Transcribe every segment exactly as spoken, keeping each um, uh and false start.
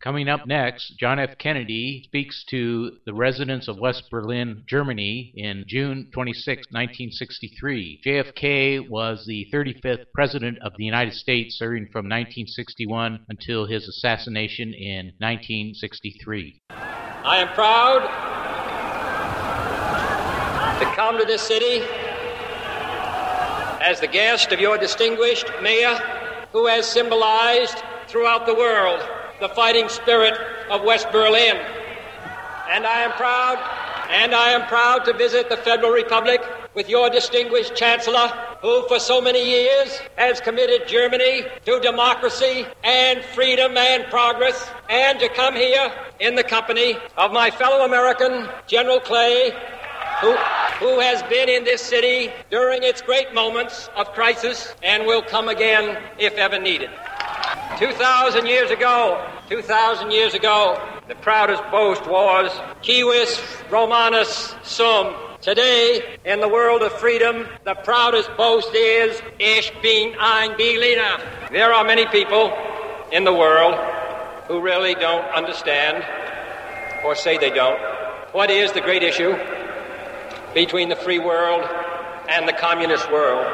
Coming up next, John F. Kennedy speaks to the residents of West Berlin, Germany in June twenty-sixth, nineteen sixty-three. J F K was the thirty-fifth President of the United States, serving from nineteen sixty-one until his assassination in nineteen sixty-three. I am proud to come to this city as the guest of your distinguished mayor, who has symbolized throughout the world the fighting spirit of West Berlin. And I am proud, and I am proud to visit the Federal Republic with your distinguished Chancellor, who for so many years has committed Germany to democracy and freedom and progress, and to come here in the company of my fellow American, General Clay, who, who has been in this city during its great moments of crisis and will come again if ever needed. Two thousand years ago, two thousand years ago, the proudest boast was Civis Romanus Sum. Today, in the world of freedom, the proudest boast is Ich bin ein Berliner. There are many people in the world who really don't understand, or say they don't, what is the great issue between the free world and the communist world.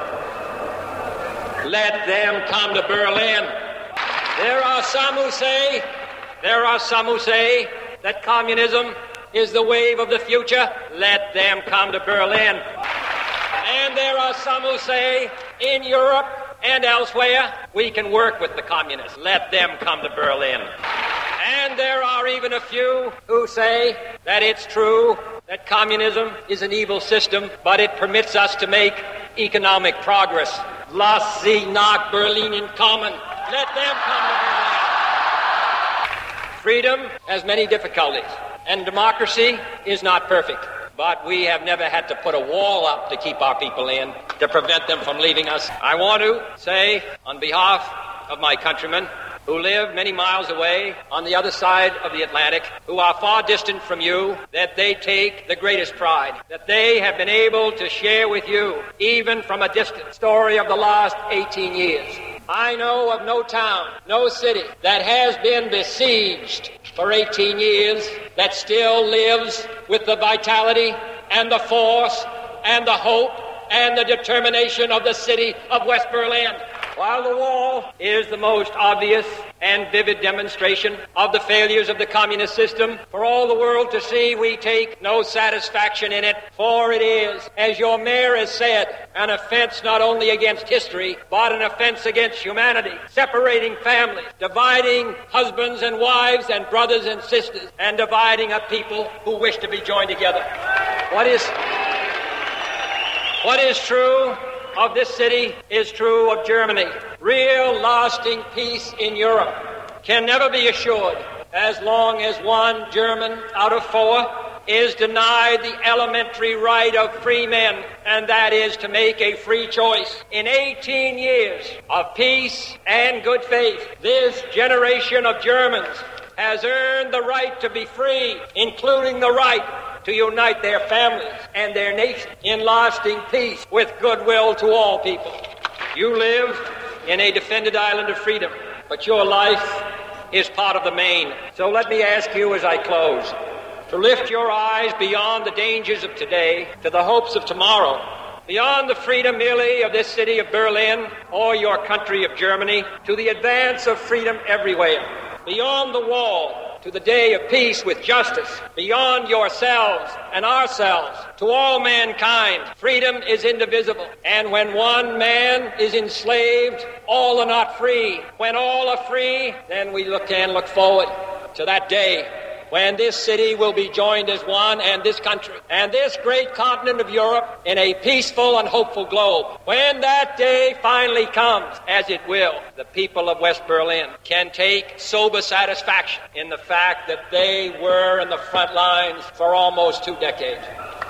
Let them come to Berlin. There are some who say, there are some who say that communism is the wave of the future. Let them come to Berlin. And there are some who say, in Europe and elsewhere, we can work with the communists. Let them come to Berlin. And there are even a few who say that it's true that communism is an evil system, but it permits us to make economic progress. Lass sie nach Berlin kommen. Let them come to Berlin. Freedom has many difficulties, and democracy is not perfect. But we have never had to put a wall up to keep our people in, to prevent them from leaving us. I want to say, on behalf of my countrymen who live many miles away on the other side of the Atlantic, who are far distant from you, that they take the greatest pride, that they have been able to share with you, even from a distant, story of the last eighteen years. I know of no town, no city that has been besieged for eighteen years that still lives with the vitality and the force and the hope and the determination of the city of West Berlin. While the wall is the most obvious and vivid demonstration of the failures of the communist system, for all the world to see, we take no satisfaction in it, for it is, as your mayor has said, an offense not only against history, but an offense against humanity, separating families, dividing husbands and wives and brothers and sisters, and dividing a people who wish to be joined together. What is, what is true of this city is true of Germany. Real lasting peace in Europe can never be assured as long as one German out of four is denied the elementary right of free men, and that is to make a free choice. In eighteen years of peace and good faith, this generation of Germans has earned the right to be free, including the right to unite their families and their nation in lasting peace with goodwill to all people. You live in a defended island of freedom, but your life is part of the main. So let me ask you as I close to lift your eyes beyond the dangers of today to the hopes of tomorrow, beyond the freedom merely of this city of Berlin or your country of Germany, to the advance of freedom everywhere, beyond the wall to the day of peace with justice, beyond yourselves and ourselves, to all mankind. Freedom is indivisible, and when one man is enslaved, all are not free. When all are free, then we look can look forward to that day when this city will be joined as one, and this country, and this great continent of Europe in a peaceful and hopeful globe. When that day finally comes, as it will, the people of West Berlin can take sober satisfaction in the fact that they were in the front lines for almost two decades.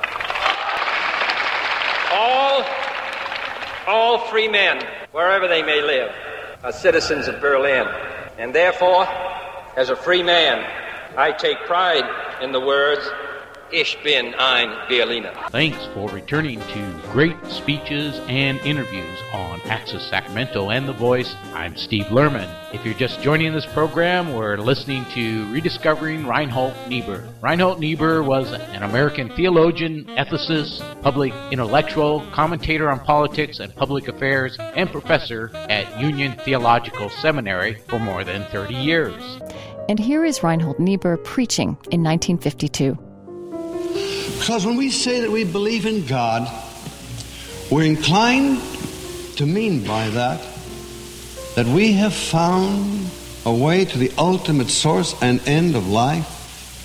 All, all free men, wherever they may live, are citizens of Berlin, and therefore, as a free man, I take pride in the words, Ich bin ein Berliner. Thanks for returning to Great Speeches and Interviews on Access Sacramento and The Voice. I'm Steve Lerman. If you're just joining this program, we're listening to Rediscovering Reinhold Niebuhr. Reinhold Niebuhr was an American theologian, ethicist, public intellectual, commentator on politics and public affairs, and professor at Union Theological Seminary for more than thirty years. And here is Reinhold Niebuhr preaching in nineteen fifty-two. Because when we say that we believe in God, we're inclined to mean by that that we have found a way to the ultimate source and end of life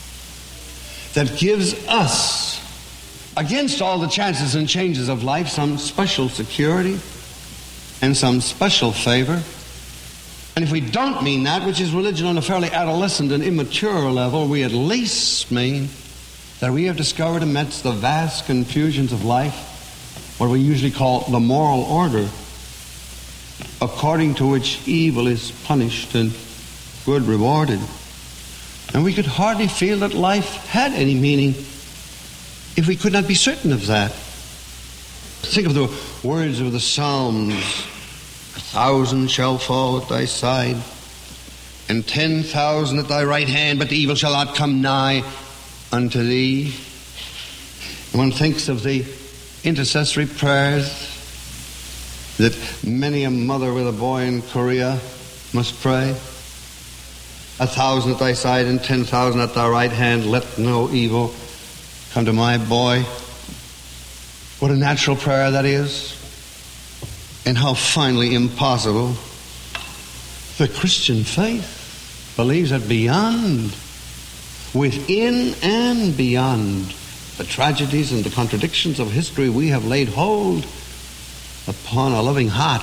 that gives us, against all the chances and changes of life, some special security and some special favor. And if we don't mean that, which is religion on a fairly adolescent and immature level, we at least mean that we have discovered amidst the vast confusions of life what we usually call the moral order, according to which evil is punished and good rewarded. And we could hardly feel that life had any meaning if we could not be certain of that. Think of the words of the Psalms. A thousand shall fall at thy side, and ten thousand at thy right hand, but the evil shall not come nigh unto thee. And one thinks of the intercessory prayers that many a mother with a boy in Korea must pray. A thousand at thy side and ten thousand at thy right hand, let no evil come to my boy. What a natural prayer that is, and how finally impossible. The Christian faith believes that beyond, within and beyond the tragedies and the contradictions of history, we have laid hold upon a loving heart.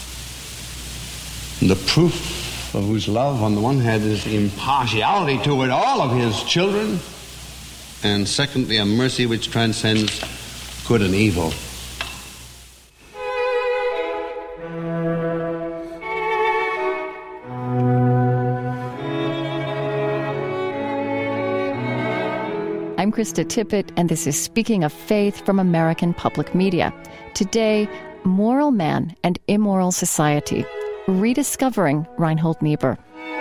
And the proof of whose love, on the one hand, is impartiality toward all of his children, and secondly, a mercy which transcends good and evil. I'm Krista Tippett, and this is Speaking of Faith from American Public Media. Today, Moral Man and Immoral Society, Rediscovering Reinhold Niebuhr.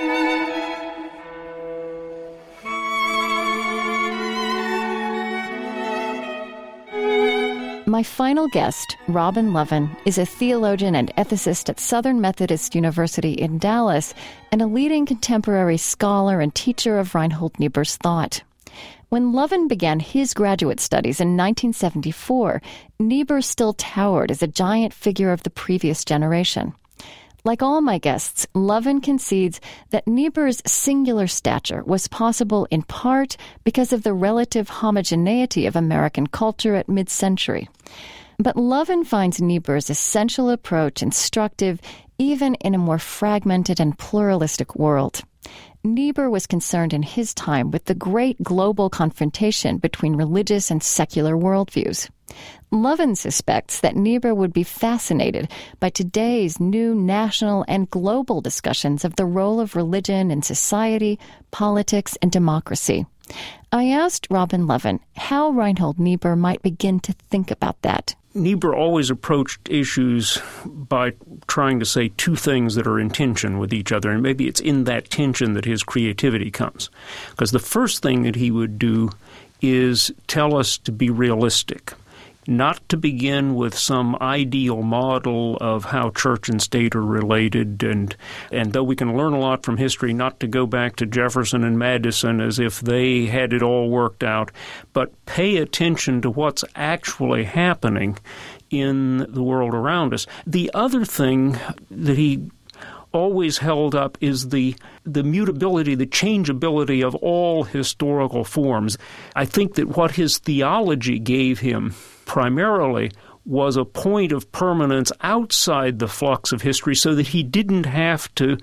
My final guest, Robin Lovin, is a theologian and ethicist at Southern Methodist University in Dallas and a leading contemporary scholar and teacher of Reinhold Niebuhr's thought. When Lovin began his graduate studies in nineteen seventy-four, Niebuhr still towered as a giant figure of the previous generation. Like all my guests, Lovin concedes that Niebuhr's singular stature was possible in part because of the relative homogeneity of American culture at mid-century. But Lovin finds Niebuhr's essential approach instructive even in a more fragmented and pluralistic world. Niebuhr was concerned in his time with the great global confrontation between religious and secular worldviews. Lovin suspects that Niebuhr would be fascinated by today's new national and global discussions of the role of religion in society, politics, and democracy. I asked Robin Lovin how Reinhold Niebuhr might begin to think about that. Niebuhr always approached issues by trying to say two things that are in tension with each other, and maybe it's in that tension that his creativity comes. Because the first thing that he would do is tell us to be realistic, not to begin with some ideal model of how church and state are related, and and though we can learn a lot from history, not to go back to Jefferson and Madison as if they had it all worked out, but pay attention to what's actually happening in the world around us. The other thing that he always held up is the the mutability, the changeability of all historical forms. I think that what his theology gave him primarily was a point of permanence outside the flux of history so that he didn't have to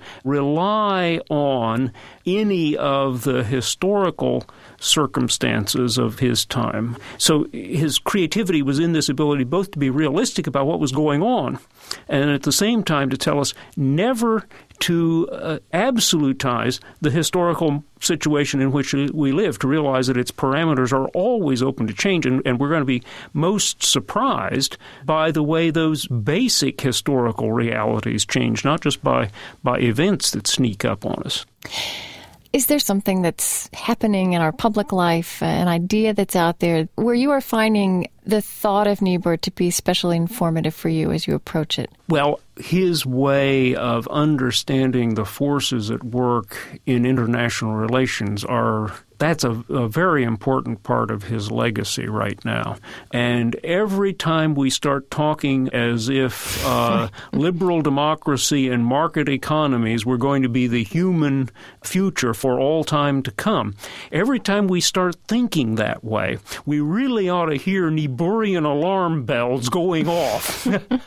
rely on any of the historical circumstances of his time. So his creativity was in this ability both to be realistic about what was going on and at the same time to tell us never to uh, absolutize the historical situation in which we live, to realize that its parameters are always open to change, and, and we're going to be most surprised by the way those basic historical realities change, not just by, by events that sneak up on us. Is there something that's happening in our public life, an idea that's out there, where you are finding the thought of Niebuhr to be especially informative for you as you approach it? Well, his way of understanding the forces at work in international relations are that's a, a very important part of his legacy right now. And every time we start talking as if uh, liberal democracy and market economies were going to be the human future for all time to come, every time we start thinking that way, we really ought to hear Niebuhrian alarm bells going off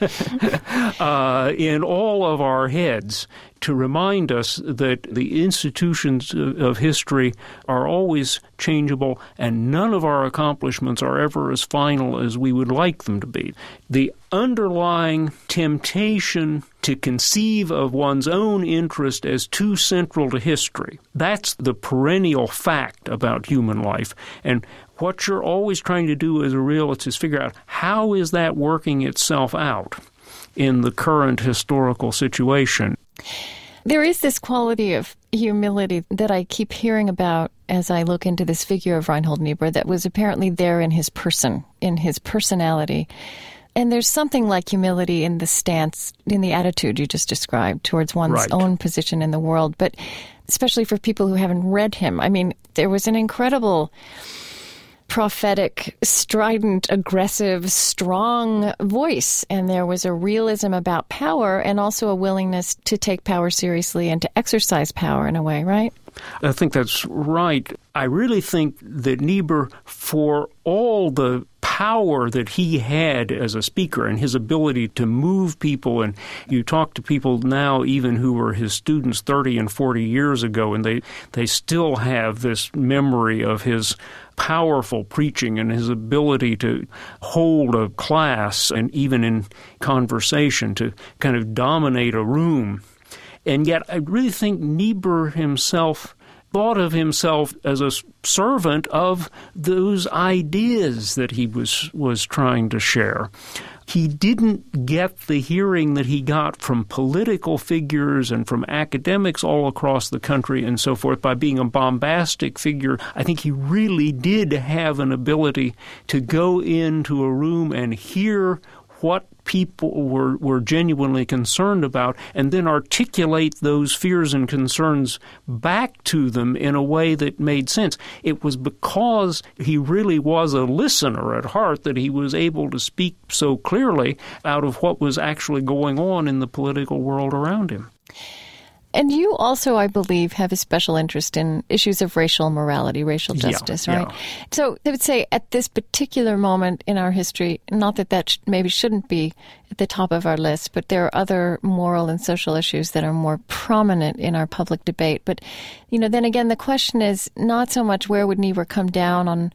uh, in all of our heads, to remind us that the institutions of history are always changeable and none of our accomplishments are ever as final as we would like them to be. The underlying temptation to conceive of one's own interest as too central to history, that's the perennial fact about human life. And what you're always trying to do as a realist is figure out how is that working itself out in the current historical situation. There is this quality of humility that I keep hearing about as I look into this figure of Reinhold Niebuhr that was apparently there in his person, in his personality. And there's something like humility in the stance, in the attitude you just described towards one's right. own position in the world, but especially for people who haven't read him. I mean, there was an incredible prophetic, strident, aggressive, strong voice. And there was a realism about power and also a willingness to take power seriously and to exercise power in a way, right? I think that's right. I really think that Niebuhr, for all the power that he had as a speaker and his ability to move people, and you talk to people now even who were his students thirty and forty years ago, and they, they still have this memory of his powerful preaching and his ability to hold a class and even in conversation to kind of dominate a room. And yet I really think Niebuhr himself thought of himself as a servant of those ideas that he was was trying to share. He didn't get the hearing that he got from political figures and from academics all across the country and so forth by being a bombastic figure. I think he really did have an ability to go into a room and hear what people were, were genuinely concerned about and then articulate those fears and concerns back to them in a way that made sense. It was because he really was a listener at heart that he was able to speak so clearly out of what was actually going on in the political world around him. And you also, I believe, have a special interest in issues of racial morality, racial justice, yeah, right? Yeah. So I would say at this particular moment in our history, not that that sh- maybe shouldn't be at the top of our list, but there are other moral and social issues that are more prominent in our public debate. But, you know, then again, the question is not so much where would Niebuhr come down on,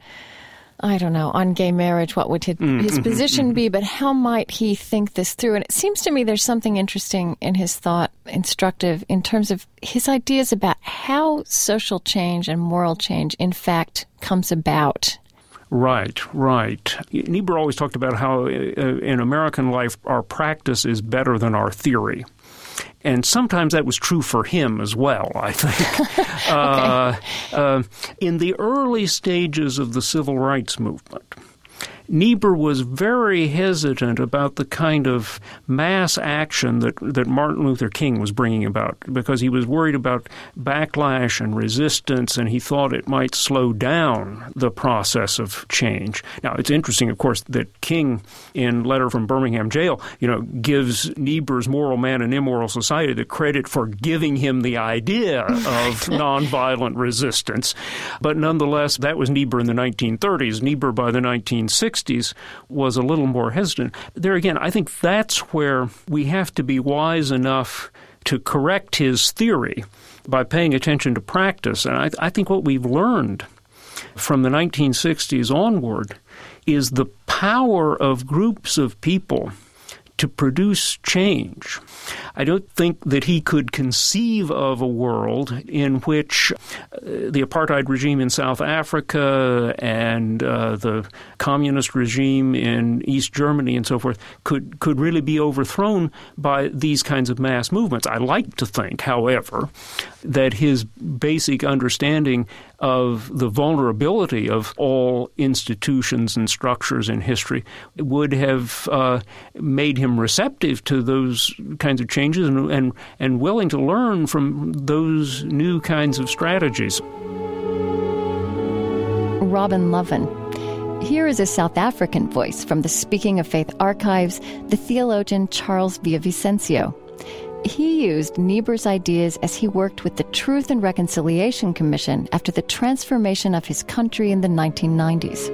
I don't know, on gay marriage, what would his, mm-hmm. his position be, but how might he think this through? And it seems to me there's something interesting in his thought, instructive, in terms of his ideas about how social change and moral change, in fact, comes about. Right, right. Niebuhr always talked about how uh, in American life our practice is better than our theory. And sometimes that was true for him as well, I think. okay. uh, uh, in the early stages of the civil rights movement, Niebuhr was very hesitant about the kind of mass action that, that Martin Luther King was bringing about because he was worried about backlash and resistance, and he thought it might slow down the process of change. Now, it's interesting, of course, that King, in Letter from Birmingham Jail, you know, gives Niebuhr's Moral Man and Immoral Society the credit for giving him the idea of nonviolent resistance. But nonetheless, that was Niebuhr in the nineteen thirties. Niebuhr by the nineteen sixties was a little more hesitant. There again, I think that's where we have to be wise enough to correct his theory by paying attention to practice. And I, I think what we've learned from the nineteen sixties onward is the power of groups of people to produce change. I don't think that he could conceive of a world in which uh, the apartheid regime in South Africa and uh, the communist regime in East Germany and so forth could, could really be overthrown by these kinds of mass movements. I like to think, however, that his basic understanding of the vulnerability of all institutions and structures in history would have uh, made him receptive to those kinds of changes and, and, and willing to learn from those new kinds of strategies. Robin Lovin. Here is a South African voice from the Speaking of Faith archives, the theologian Charles Villa-Vicencio. He used Niebuhr's ideas as he worked with the Truth and Reconciliation Commission after the transformation of his country in the nineteen nineties.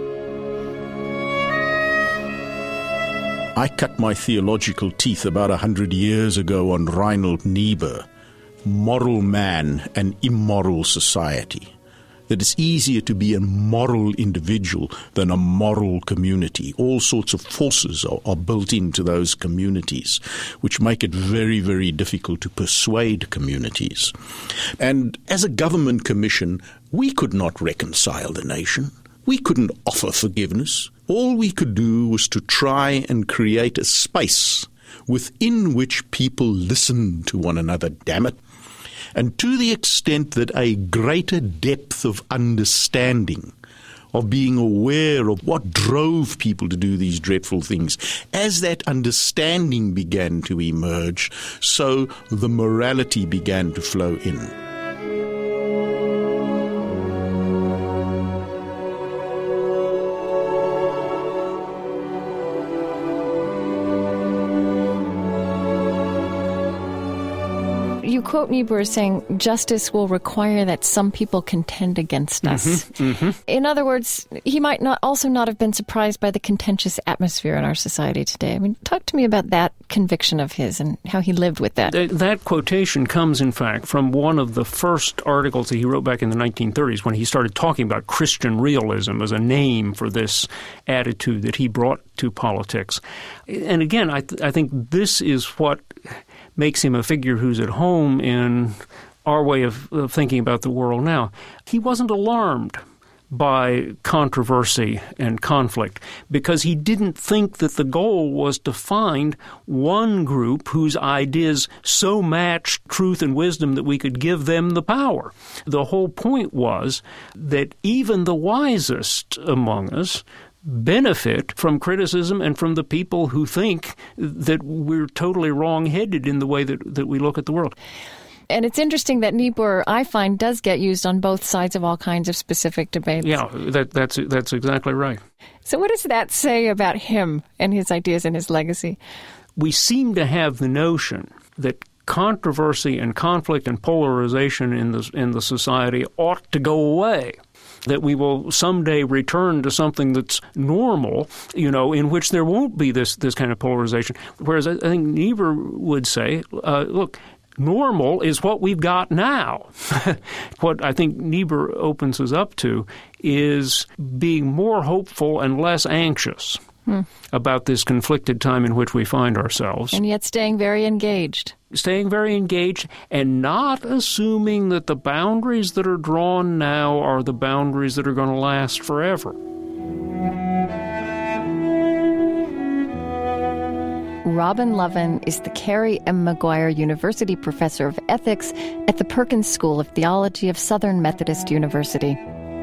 I cut my theological teeth about a hundred years ago on Reinhold Niebuhr, moral man and immoral society. That it's easier to be a moral individual than a moral community. All sorts of forces are, are built into those communities, which make it very, very difficult to persuade communities. And as a government commission, we could not reconcile the nation. We couldn't offer forgiveness. All we could do was to try and create a space within which people listen to one another, damn it. And to the extent that a greater depth of understanding, of being aware of what drove people to do these dreadful things, as that understanding began to emerge, so the morality began to flow in. You quote Niebuhr as saying, justice will require that some people contend against us. Mm-hmm, mm-hmm. In other words, he might not also not have been surprised by the contentious atmosphere in our society today. I mean, talk to me about that conviction of his and how he lived with that. That, that quotation comes, in fact, from one of the first articles that he wrote back in the nineteen thirties when he started talking about Christian realism as a name for this attitude that he brought to politics. And again, I, th- I think this is what makes him a figure who's at home in our way of, of thinking about the world now. He wasn't alarmed by controversy and conflict because he didn't think that the goal was to find one group whose ideas so matched truth and wisdom that we could give them the power. The whole point was that even the wisest among us benefit from criticism and from the people who think that we're totally wrong-headed in the way that, that we look at the world. And it's interesting that Niebuhr, I find, does get used on both sides of all kinds of specific debates. Yeah, that, that's that's exactly right. So what does that say about him and his ideas and his legacy? We seem to have the notion that controversy and conflict and polarization in the in the society ought to go away, that we will someday return to something that's normal, you know, in which there won't be this, this kind of polarization. Whereas I, I think Niebuhr would say, uh, look, normal is what we've got now. What I think Niebuhr opens us up to is being more hopeful and less anxious hmm. about this conflicted time in which we find ourselves. And yet staying very engaged. Staying very engaged and not assuming that the boundaries that are drawn now are the boundaries that are going to last forever. Robin Lovin is the Carey M. McGuire University Professor of Ethics at the Perkins School of Theology of Southern Methodist University.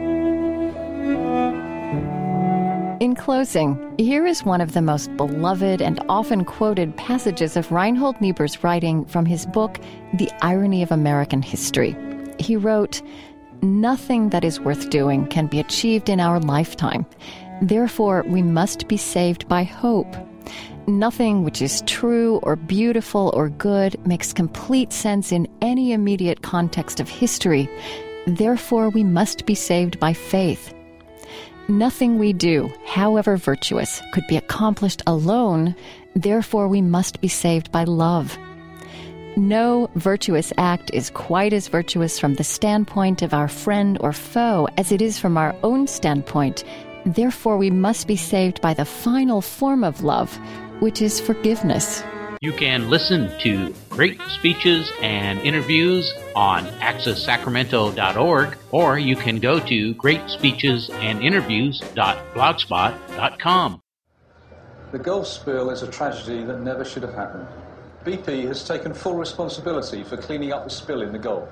In closing, here is one of the most beloved and often quoted passages of Reinhold Niebuhr's writing from his book, The Irony of American History. He wrote, "Nothing that is worth doing can be achieved in our lifetime. Therefore, we must be saved by hope. Nothing which is true or beautiful or good makes complete sense in any immediate context of history. Therefore, we must be saved by faith. Nothing we do, however virtuous, could be accomplished alone. Therefore, we must be saved by love. No virtuous act is quite as virtuous from the standpoint of our friend or foe as it is from our own standpoint. Therefore, we must be saved by the final form of love, which is forgiveness. You can listen to great speeches and interviews on access sacramento dot org, or you can go to great speeches and interviews dot blogspot dot com. The Gulf spill is a tragedy that never should have happened. B P has taken full responsibility for cleaning up the spill in the Gulf.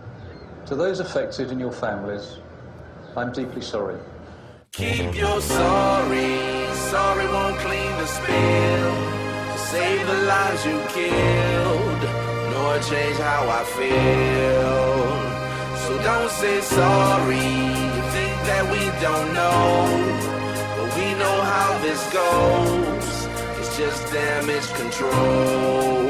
To those affected and your families, I'm deeply sorry. Keep your sorry, sorry won't clean the spill. Save the lives you killed, nor change how I feel. So don't say sorry, you think that we don't know, but we know how this goes, it's just damage control.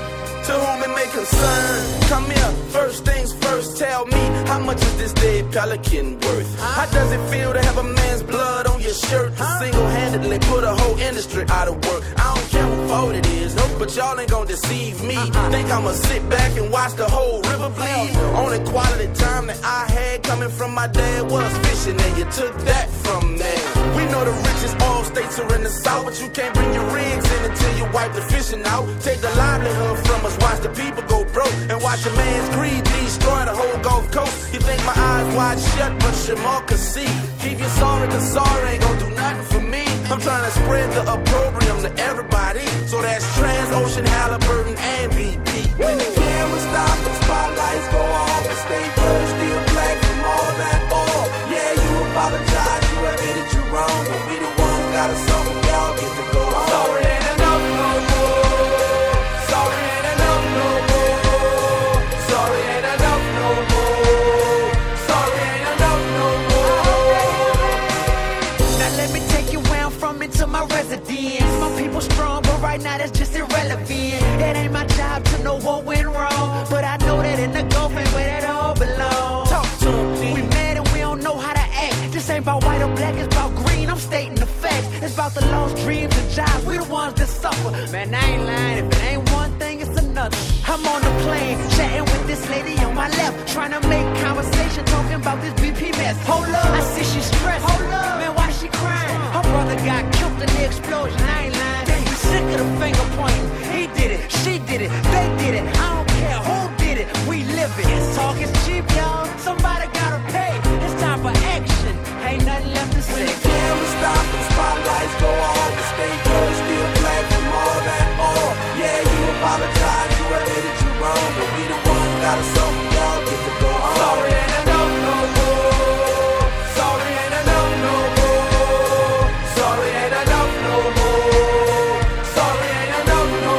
To whom it may concern, come here, first things first, tell me, how much is this dead pelican worth? How does it feel to have a man's blood on your shirt? To single-handedly put a whole industry out of work. I don't care what fault it is, no, but y'all ain't gonna deceive me. Think I'ma sit back and watch the whole river bleed? Only quality time that I had coming from my dad was fishing, and you took that from me. We know the richest oil states are in the south, but you can't bring your rigs in until you wipe the fishing out. Take the livelihood from us, watch the people go broke, and watch a man's greed destroy the whole Gulf Coast. You think my eyes wide shut, but your mouth can see. Keep your sorry, cause sorry ain't gonna do nothing for me. I'm trying to spread the opprobrium to everybody, so that's Transocean, Halliburton, and B P. When the cameras stop, the spotlights go off, and stay first, still black from all that oil. Yeah, you apologize, you admitted you're wrong, but we the ones got us on, y'all get to go on. Sorry ain't enough no more. Sorry ain't enough no more. Sorry ain't enough no more. Sorry ain't enough no more. Now let me take you where I'm from into my residence. My people strong, but right now that's just irrelevant. It ain't my job to know what went wrong, but I know that in the Gulf ain't where it all belongs. Talk to me. We mad and we don't know how to act. This ain't about white or black, it's about green. I'm stating the facts. It's about the lost dreams and jobs. We the ones that suffer. Man, I ain't lying. If it ain't one thing, it's another. I'm on the plane, chatting with this lady on my left, trying to make conversation, talking about this B P mess. Hold up, I see she stressed. Hold up, man, why she crying? Her brother got killed in the explosion. I ain't lying. Damn, we sick of the finger pointing. He did it, she did it, they did it. I don't care who did it. We live it. This talk is cheap, y'all. Somebody gotta pay. It's time for action. Ain't nothing left to say. When the cameras stop, the spotlights go off, the state girls still black from all that oil. Yeah, you apologize, you admitted you wrong, but we the ones got us on, y'all get to go on. Sorry ain't enough no more. Sorry ain't enough no more. Sorry ain't enough no more. Sorry ain't enough no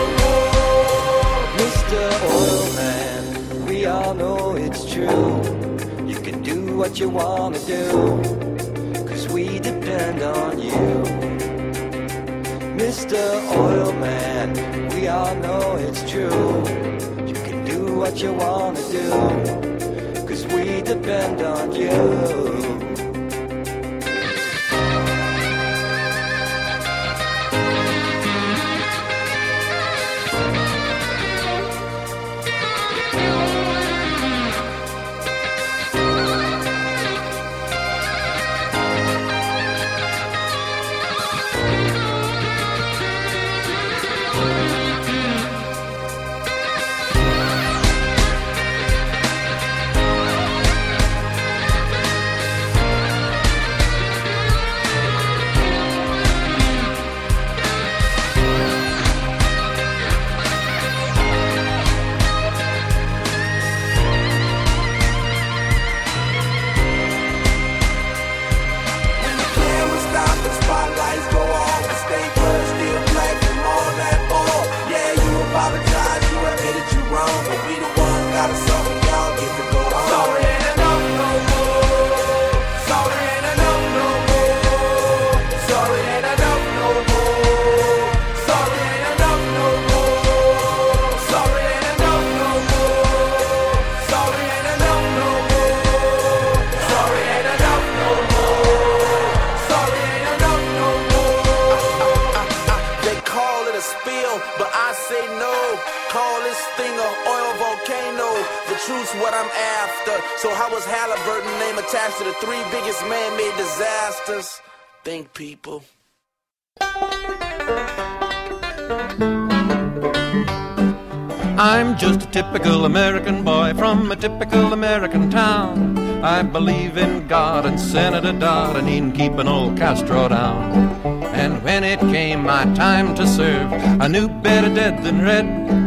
more. Mister Oil Man, we all know it's true. You can do what you wanna do, we depend on you. Mister Oil Man, we all know it's true. You can do what you wanna do, 'cause we depend on you. What I'm after. So how was Halliburton name attached to the three biggest man-made disasters? Think, people. I'm just a typical American boy from a typical American town. I believe in God and Senator Dodd and in keeping old Castro down. And when it came my time to serve, I knew better dead than red.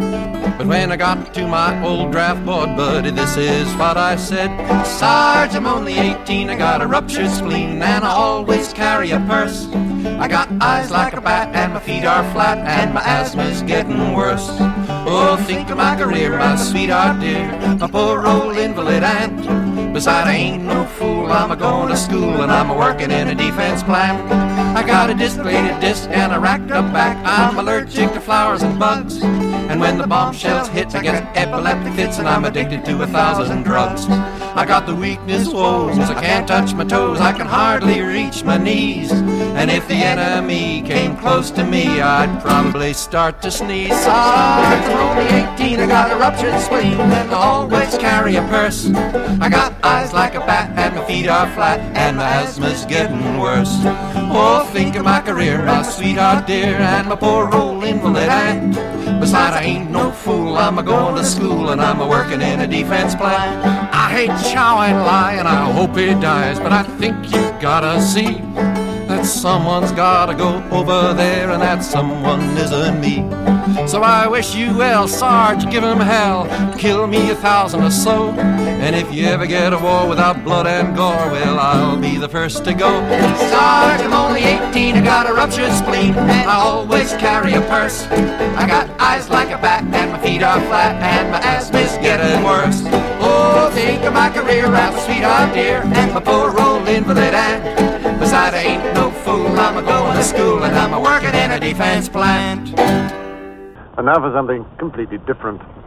But when I got to my old draft board buddy, this is what I said. Sarge, I'm only eighteen, I got a ruptured spleen, and I always carry a purse. I got eyes like a bat, and my feet are flat, and my asthma's getting worse. Oh, think of my career, my sweetheart dear, my poor old invalid aunt. Besides, I ain't no fool, I'm a-going to school, and I'm a-working in a defense plant. I got a disclated disc and a racked up back, I'm allergic to flowers and bugs. And when the bombshells hit, I get epileptic fits, and I'm addicted to a thousand drugs. I got the weakness woes, I can't touch my toes, I can hardly reach my knees. And if the enemy came close to me, I'd probably start to sneeze. Sarge, I'm only eighteen, I got a ruptured spleen, and I always carry a purse. I got eyes like a bat, and my feet are flat, and my asthma's getting worse. Oh, think of my career, my sweetheart dear, and my poor old invalid aunt. Besides, I ain't no fool, I'm a-going to school, and I'm a-working in a defense plant. I hate Chow and Lie, and I hope he dies, but I think you've gotta see that someone's gotta go over there, and that someone isn't me. So I wish you well, Sarge, give him hell, kill me a thousand or so. And if you ever get a war without blood and gore, well, I'll be the first to go. Sarge, I'm only eighteen, I got a ruptured spleen, and I always carry a purse. I got eyes like a bat, and my feet are flat, and my asthma's getting worse. Oh, think of my career, my sweetheart dear, and my poor old invalid aunt. Besides, I ain't no fool, I'm a-going to school, and I'm a-working in a defense plant. And now for something completely different.